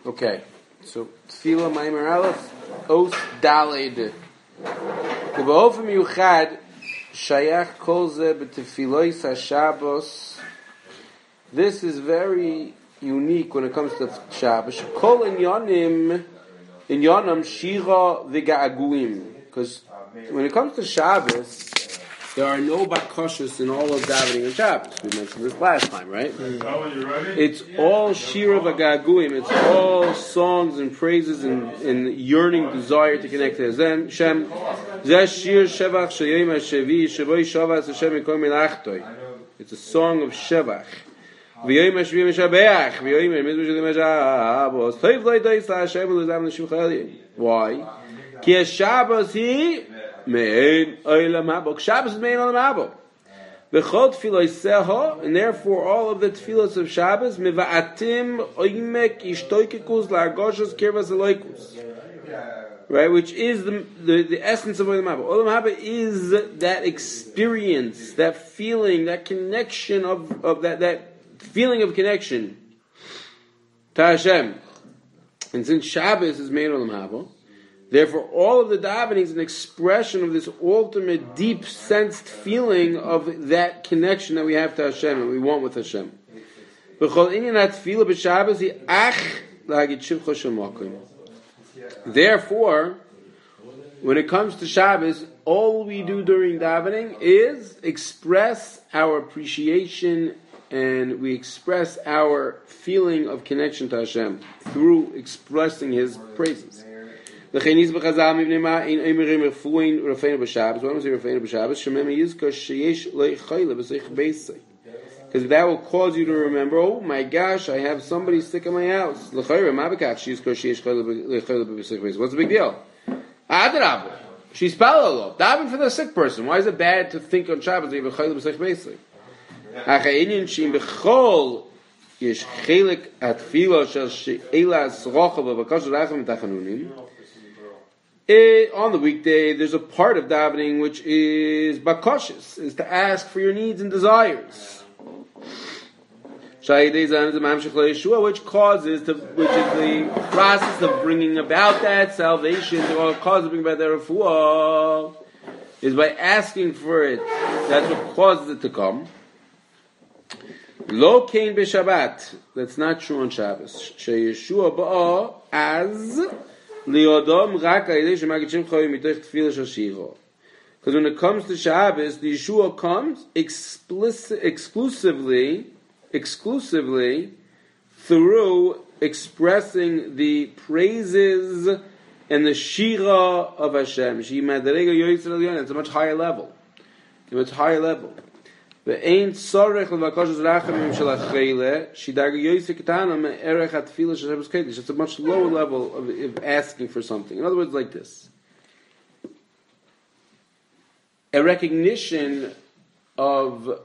Okay, so Tefillah Maimer Aleph, Os Daled. K'ba'ofem yuchad shayach kol ze b'tefilos haShabbos. This is very unique when it comes to Shabbos. Kol inyanam shira v'ga'aguim. Because when it comes to Shabbos, there are no bakoshas in all of davening and Shabbos. We mentioned this last time, right? It's all shira v'ga'aguim. It's all songs and praises and yearning desire to connect to Hashem. Zeh shir shevach sheyim hashevi shevoi shavas Hashem mikol milachtoi. It's a song of shevach. V'yoyim hashvi meshabeach v'yoyim mizbush meshabos toiv loy dois la'Hashem u'lezam l'shimcha elyon. Why? Ki Shabbos hi mein olam haba. Shabbos is mein olam haba. V'chol tfiloseho, and therefore all of the tefillos of Shabbos meva'atim oimek ishtoikekus la'argoshos kirvas eloikus. Right, which is the essence of Olam Haba. Olam Haba is that experience, that feeling, that connection of that feeling of connection to Hashem. And since Shabbos is made Olam Haba, therefore all of the davening is an expression of this ultimate, deep sensed feeling of that connection that we have to Hashem and we want with Hashem. Therefore, when it comes to Shabbos, all we do during davening is express our appreciation and we express our feeling of connection to Hashem through expressing His praises. Because that will cause you to remember, oh my gosh, I have somebody sick in my house. What's the big deal? She's parallel. Daven for the sick person. Why is it bad to think on Shabbos that you have a chayla b'seich beisai? On the weekday, there's a part of davening which is bakoshes, is to ask for your needs and desires. Which is the process of bringing about that salvation, the cause of bringing about that refuah, is by asking for it. That's what causes it to come. Lo kain b'Shabbat. That's not true on Shabbos. Sheyeshua ba'a as liodom rak ha'idei shemagidshim choyim mitoch tefillah shel shiro. Because when it comes to Shabbos, the Yeshua comes exclusively through expressing the praises and the shira of Hashem. It's a much higher level. It's a higher level. It's a much lower level of asking for something. In other words, like this. A recognition of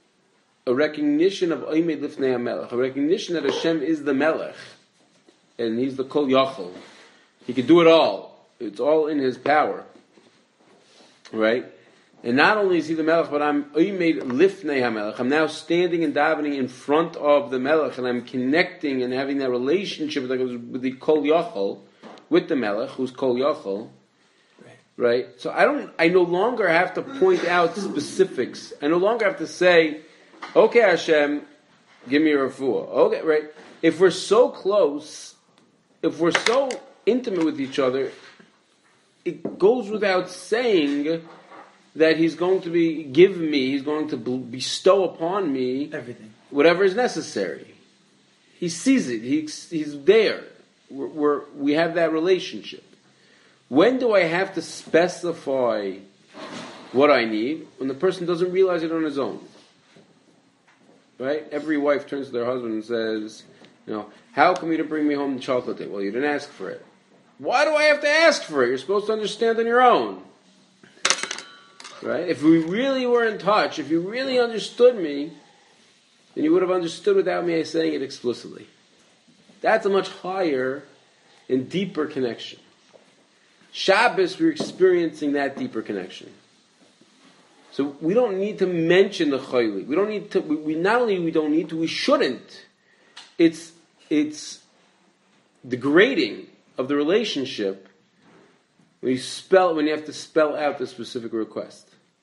Oimei Lifnei HaMelech, a recognition that Hashem is the Melech, and He's the Kol Yachol. He can do it all. It's all in His power. Right? And not only is He the Melech, but I'm Oimei Lifnei HaMelech. I'm now standing and davening in front of the Melech, and I'm connecting and having that relationship with the Kol Yachol, with the Melech, who's Kol Yachol. Right? So I no longer have to point out specifics. I no longer have to say, okay, Hashem, give me a refuah. Okay, right? If we're so close, if we're so intimate with each other, it goes without saying that He's going to He's going to bestow upon me everything, whatever is necessary. He sees it. He's there. We have that relationship. When do I have to specify what I need? When the person doesn't realize it on his own. Right? Every wife turns to their husband and says, how come you didn't bring me home the chocolate? Well, you didn't ask for it. Why do I have to ask for it? You're supposed to understand on your own. Right? If we really were in touch, if you really understood me, then you would have understood without me saying it explicitly. That's a much higher and deeper connection. Shabbos, we're experiencing that deeper connection. So we don't need to mention the chayli. We don't need to. We not only we don't need to. We shouldn't. It's degrading of the relationship when you have to spell out the specific request.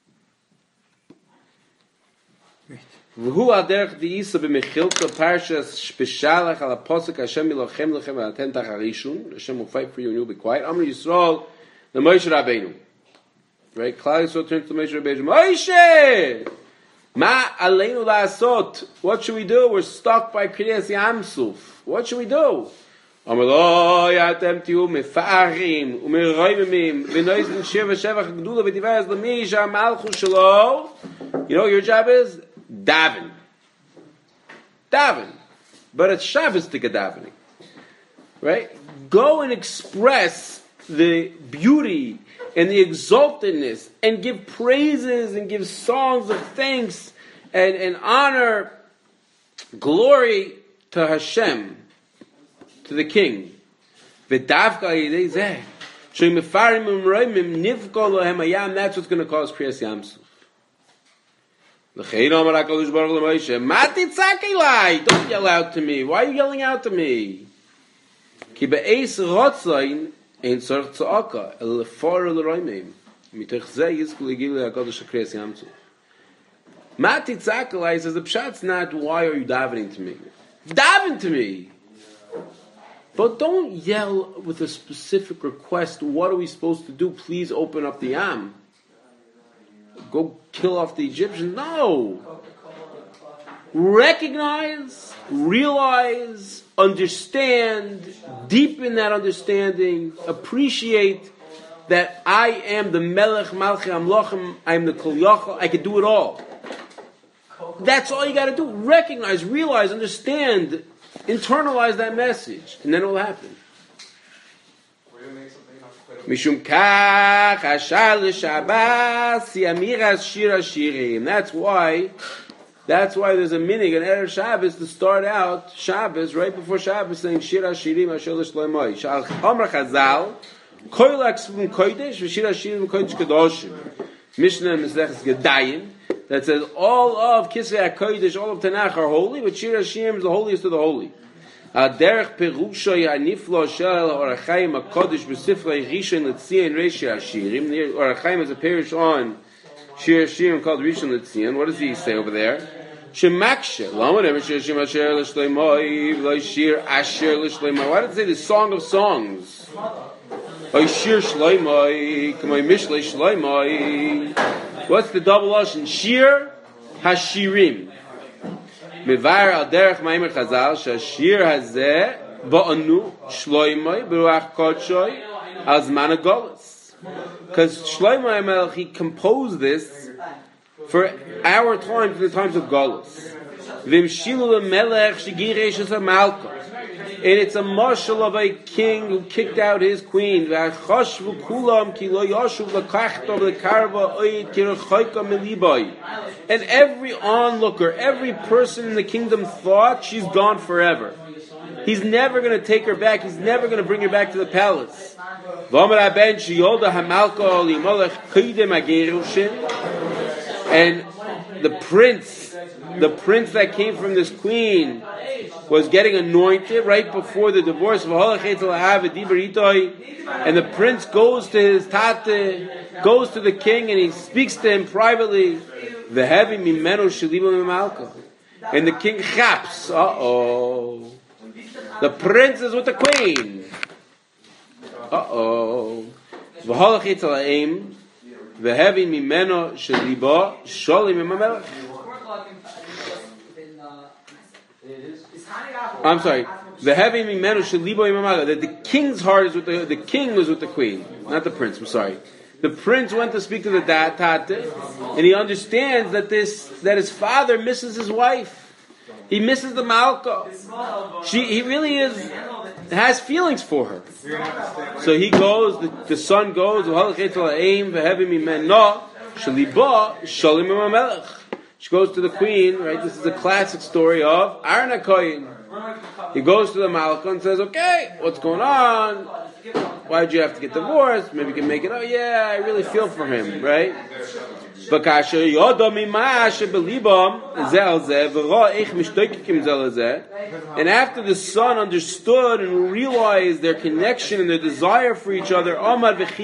V'hu aderech di'isa b'mechilta parshas shpeshalach ala posuk Hashem milochem lechem v'aten tacharishun. Hashem will fight for you and you'll be quiet. Amr Yisrael, the Moshe Rabbeinu. Right? Klal Yisrael turns to Moshe Rabbeinu. Moshe! Ma aleinu la'asot. What should we do? We're stuck by Kriyas Yamsuf. What should we do? Amr lo yatem tihu mefarim u'meroimimim v'noizin shir v'shevach gdula v'tivaras l'mi sha'malchu shelo. You know what your job is? Daven. But it's Shabbos-tika davening. Right? Go and express the beauty and the exaltedness and give praises and give songs of thanks and honor, glory to Hashem, to the King. That's what's going to cause Kriyas Yamsuf. Don't yell out to me. Why are you yelling out to me? Matitzakali says the pshat's not why are you davening to me? Daven to me! But don't yell with a specific request. What are we supposed to do? Please open up the Yam. Go kill off the Egyptians. No. Recognize, realize, understand, deepen that understanding, appreciate that I am the Melech Malchi Amlochem, I am the Kol Yachal, I can do it all. That's all you got to do. Recognize, realize, understand, internalize that message, and then it will happen. Mishum kach hashar l'Shabbos yamiras shir hashirim. That's why there's a minig in Erev Shabbos to start out Shabbos right before Shabbos saying shir hashirim asher l'shloimoi. Shal Amar Chazal kol aksvim kodesh v'shir hashirim kodesh kedoshim. Mishnah Mesechus Gedayim that says all of Kisvei HaKodesh, all of Tanakh are holy, but shir hashirim is the holiest of the holy. Derech Perusha Yaniflo Shel Orach Chaim HaKodesh B'Sifrei Rishon L'Tzion Reish Hashirim. The Orach Chaim is a parish on Shir Hashirim called Rishon L'Tzion. What does he say over there? Shemakshe Lama Never Shir Hashirim Asher L'Shleimoi V'Lo Shir Asher L'Shleimoi. Why did it say the Song of Songs? Oy Shir Shleimoi K'moi Mishlei Shleimoi. What's the double lashon? Shir Hashirim. Mevar al derech maimer Chazal shashir hazeh ba'anu shloimoi beruach kodshoy az man golus. Because Shlomo HaMelech, he composed this for our time, for the times of golus. V'imshilu l'melech shegiresh es malka. And it's a marshal of a king who kicked out his queen. V'achashvu kulam ki lo yoshuv l'kachto v'lekarva oid kirechoyka miliboy. And every onlooker, every person in the kingdom thought she's gone forever. He's never going to take her back. He's never going to bring her back to the palace. And the prince that came from this queen was getting anointed right before the divorce. And the prince goes to his tate, goes to the king, and he speaks to him privately. And the king chaps. Uh-oh. The prince is with the queen. Uh-oh. I'm sorry. That the king's heart is with the king was with the queen, not the prince. I'm sorry. The prince went to speak to the tate, and he understands that his father misses his wife. He misses the Malka. He really has feelings for her. So he goes. The son goes. She goes to the queen. Right. This is a classic story of Aaron HaKohen. He goes to the Malka and says, "Okay, what's going on? Why did you have to get divorced? Maybe you can make it. Oh yeah, I really feel for him, right?" And after the son understood and realized their connection and their desire for each other, so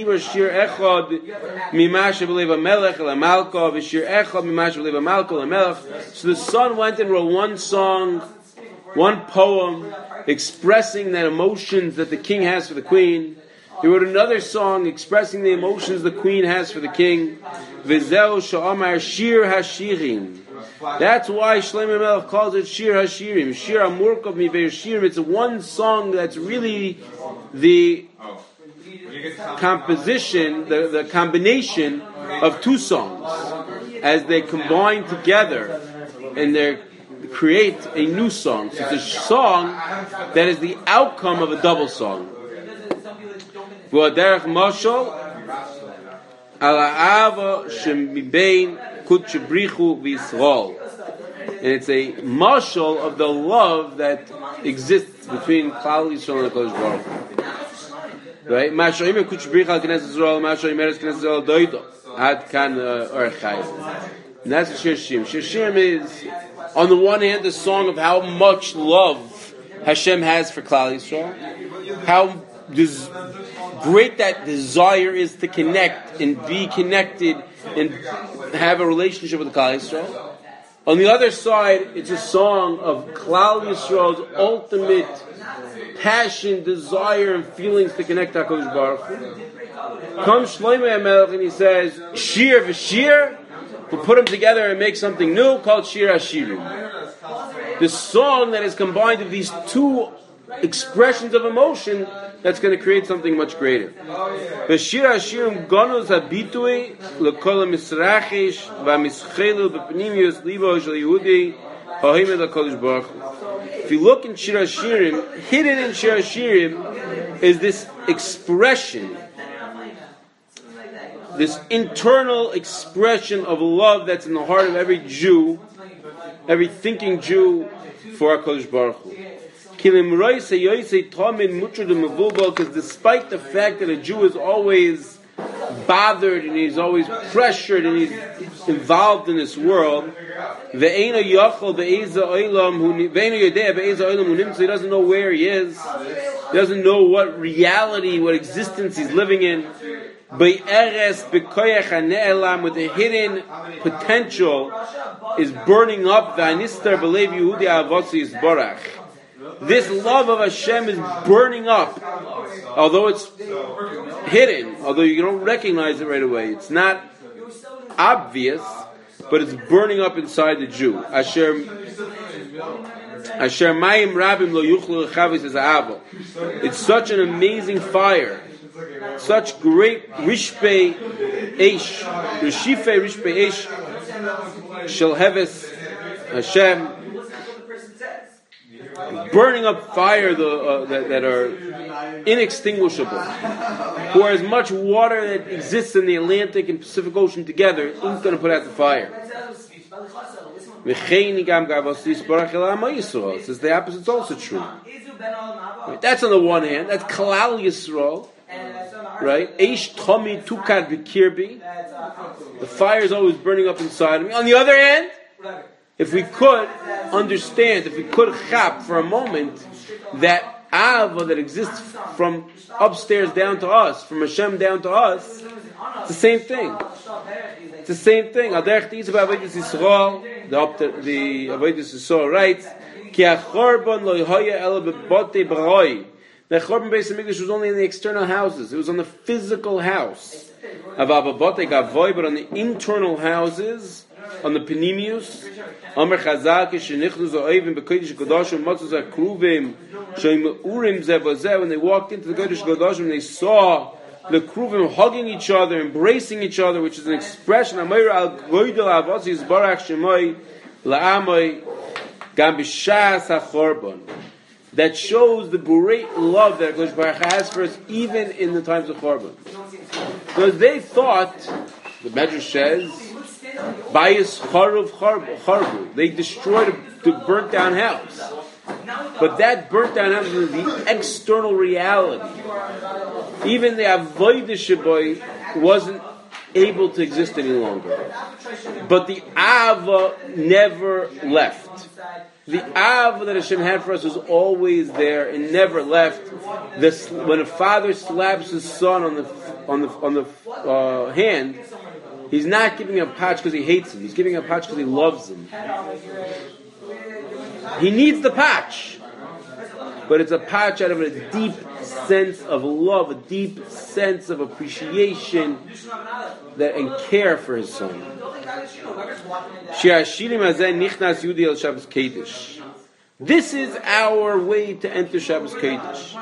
the son went and wrote one song, one poem, expressing that emotions that the king has for the queen. He wrote another song expressing the emotions the queen has for the king. V'zeu sha'amar shir hashirim. That's why Shlomo Melech calls it Shir Hashirim. Shir Amurkov Miveir Shirim. It's one song that's really the composition, the combination of two songs as they combine together and they create a new song. So it's a song that is the outcome of a double song. V'aderech Mashal Ala Ava Shemibein Kutchebrichu V'Yisrael. And it's a mashal of the love that exists between Klal Yisrael and Kodesh Baruch Hu. Right? Mashoim Kutchebrichu Al Knesset Yisrael, Mashoim Eretz Knesset Yisrael Doido. Ad Kan Orchai. And that's Shir Shirim. Shir Shirim is, on the one hand, the song of how much love Hashem has for Klal Yisrael, how great that desire is to connect and be connected and have a relationship with Klal Yisrael. On the other side, it's a song of Klal Yisrael's ultimate passion, desire, and feelings to connect to HaKadosh Baruch Hu. Comes Shlomo HaMelech and he says, Shir v'shir, we'll put them together and make something new called Shir HaShirim. The song that is combined of these two expressions of emotion that's going to create something much greater. V'shir hashirim ganuz habitui l'kol ha'misrachish v'ha'mischelu b'pnimius libo shel Yehudi ha'himed ha'kodesh baruch Hu. If you look in Shir HaShirim, hidden in Shir HaShirim is this expression, this internal expression of love that's in the heart of every Jew, every thinking Jew for HaKadosh Baruch Hu. Because despite the fact that a Jew is always bothered and he's always pressured and he's involved in this world, he doesn't know where he is, he doesn't know what reality, what existence he's living in. With the hidden potential is burning up. This love of Hashem is burning up, although it's hidden, although you don't recognize it right away. It's not obvious, but it's burning up inside the Jew. Asher mayim rabim lo yuchlu lechavis es ha'ava. It's such an amazing fire, such great rishpei eish, rishifei rishpei eish, shel heves Hashem, burning up fire that are inextinguishable. For as much water that exists in the Atlantic and Pacific Ocean together isn't going to put out the fire. It says the opposite is also true. Right? That's on the one hand. That's Klal Yisrael. Right? Eish Tomi Tukad B'Kirbi. The fire is always burning up inside of me. On the other hand, if we could understand, if we could chap for a moment that Ava that exists from upstairs down to us, from Hashem down to us, it's the same thing. It's the same thing. The Avodas Yisrael writes, Ki ha'chorban lo yhaya ela b'batei b'roi. The Chorban Beis Hamikdash was only in the external houses. It was on the physical house. But on the internal houses, on the Penimius, Amar Chazal Kishenichnu Zo'evim B'Kodesh Kodashim Matzos HaKruvim She'Meurim Zeh V'Zeh. When they walked into the Kodesh Kodashim, they saw the Kruvim hugging each other, embracing each other, which is an expression Amar Al Goydel Avos Yisbarach Shemoi La'amoi Gam B'Shas HaChorban. That shows the great love that Kodesh Baruch Hu has for us, even in the times of Chorban. Because they thought, the Medrash says, Bayis Charuv Charbu. They destroyed the burnt down house. But that burnt down house was the external reality. Even the Avodah Shaboy wasn't able to exist any longer. But the Ava never left. The Ava that Hashem had for us was always there and never left. When a father slaps his son on the hand, he's not giving a patch because he hates him. He's giving a patch because he loves him. He needs the patch, but it's a patch out of a deep sense of love, a deep sense of appreciation and care for his son. This is our way to enter Shabbos Kodesh.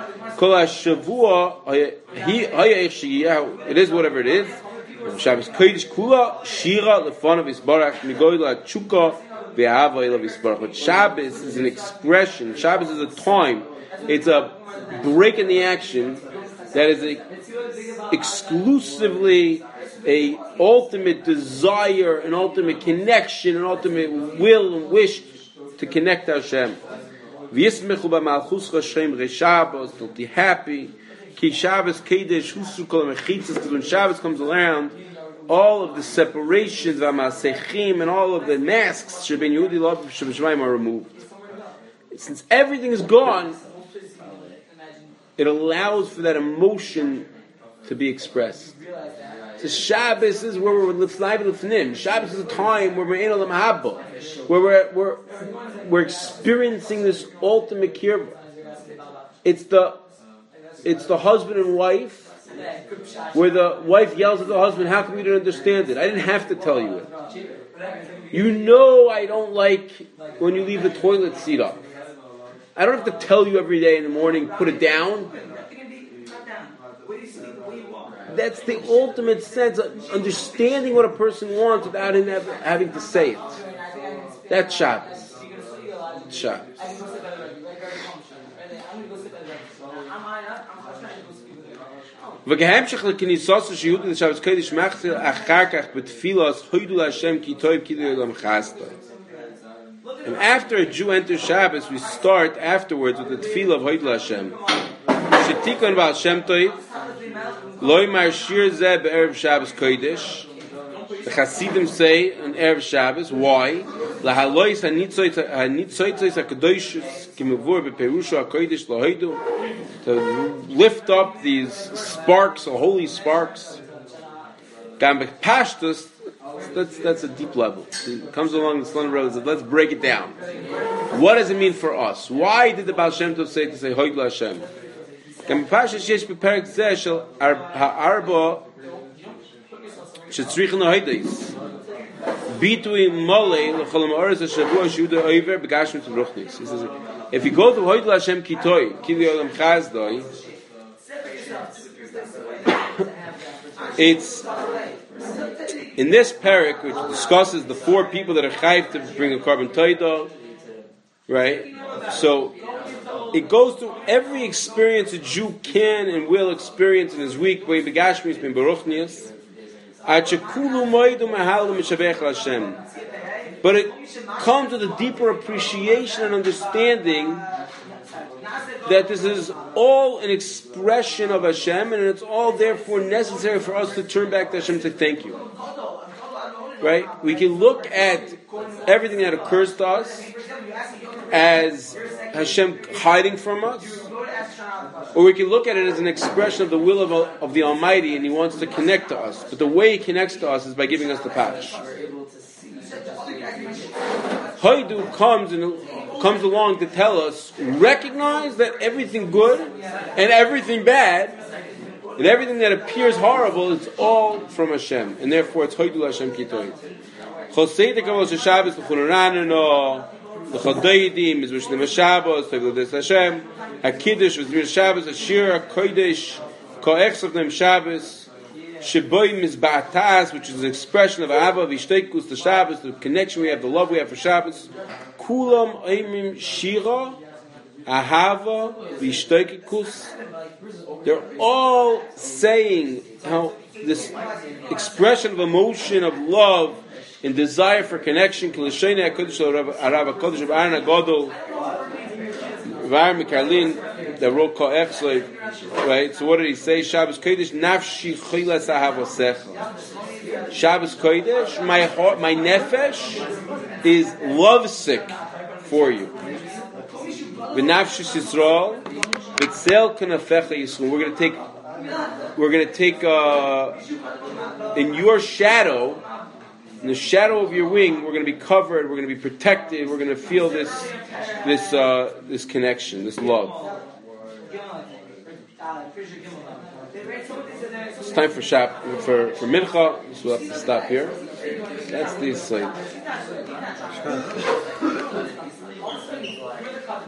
It is whatever it is. Shabbos Kodesh kula shira lefanav isbarach migoyla chuka ve'ahava elav isbarach. But Shabbos is an expression. Shabbos is a time. It's a break in the action that is exclusively a ultimate desire, an ultimate connection, an ultimate will and wish to connect to Hashem. V'yismechu b'malchus Hashem re'Shabbos, they'll be happy. Ki Shabbos Kodesh husu kol mechitzas, because when Shabbos comes around, all of the separations, v'masechim, and all of the masks, sheben Yehudi love Shemaim are removed. Since everything is gone, it allows for that emotion to be expressed. So Shabbos is where we're l'fnai l'fnim. Shabbos is a time where we're in olam haba, where we're experiencing this ultimate kirba. It's the husband and wife, where the wife yells at the husband, "How come you didn't understand it? I didn't have to tell you it. You know I don't like when you leave the toilet seat up. I don't have to tell you every day in the morning, put it down." That's the ultimate sense of understanding what a person wants without him having to say it. That's Shabbos. Shabbos. וכהמשך לכניסתו של יהודי לשבס קודש מחזיר אחר כך בתפילות הודו להשם כי טוב כי לעולם חסד. And after a Jew enters Shabbos, we start afterwards with the tefillah of Hoidul Hashem. Shetikon Baal Shem Tov, Loi Mar Shir Zeh Be'erev Shabbos Kodesh. The Hasidim say on Erev Shabbos, why? Lahalois hanitzoitzos hakadoshus kimavur beperusha hakodesh lahoidu, to lift up these sparks, or holy sparks. Gam bepashtus. That's a deep level. It comes along the Slonim Road and says, let's break it down. What does it mean for us? Why did the Baal Shem Tov say Hoidul Hashem? Gam bepashtus shesh beperek zeh shel ha'arba shetzrichen ha'hoidis. Bitui molei l'chol ha'oretz ha'shavua shehuda over begashmit v'ruchnis. He says, if you go to Hoidul Hashem kitoi, kili olam chazdoi, it's in this parak, which discusses the four people that are chayv to bring a carbon toidah, right? So it goes through every experience a Jew can and will experience in his week. But it comes with a deeper appreciation and understanding that this is all an expression of Hashem, and it's all therefore necessary for us to turn back to Hashem and say thank you. Right? We can look at everything that occurs to us as Hashem hiding from us, or we can look at it as an expression of the will of the Almighty, and He wants to connect to us. But the way He connects to us is by giving us the patch. Hoidu comes along to tell us, recognize that everything good and everything bad and everything that appears horrible is all from Hashem, and therefore it's Hoidul Hashem Kitoy. Chosei Kavos Shabbos l'Chulranano, l'Chodoidim is Mishlim Shabbos, Teglodes Hashem, HaKiddush was Mir Shabbos, Ashir HaKodesh, Ko'echsov Nem Shabbos, Sheboim is Ba'atas, which is an expression of Ahava, Vishteikus, the Shabbos, the connection we have, the love we have for Shabbos. Kulam Aimim Shira, Ahava, Vishteikus. They're all saying how this expression of emotion, of love, and desire for connection, right? So what did he say? Shabbos Kodesh Nafshi Chilas Ahavasecha. Shabbos Kodesh, my heart, my nefesh is lovesick for you. V'nafshus Yisrael, v'tzel kanafecha Yisrael. We're going to take in your shadow, in the shadow of your wing, we're going to be covered, we're going to be protected, we're going to feel this connection, this love. It's time for mincha, so we'll have to stop here. That's the slate.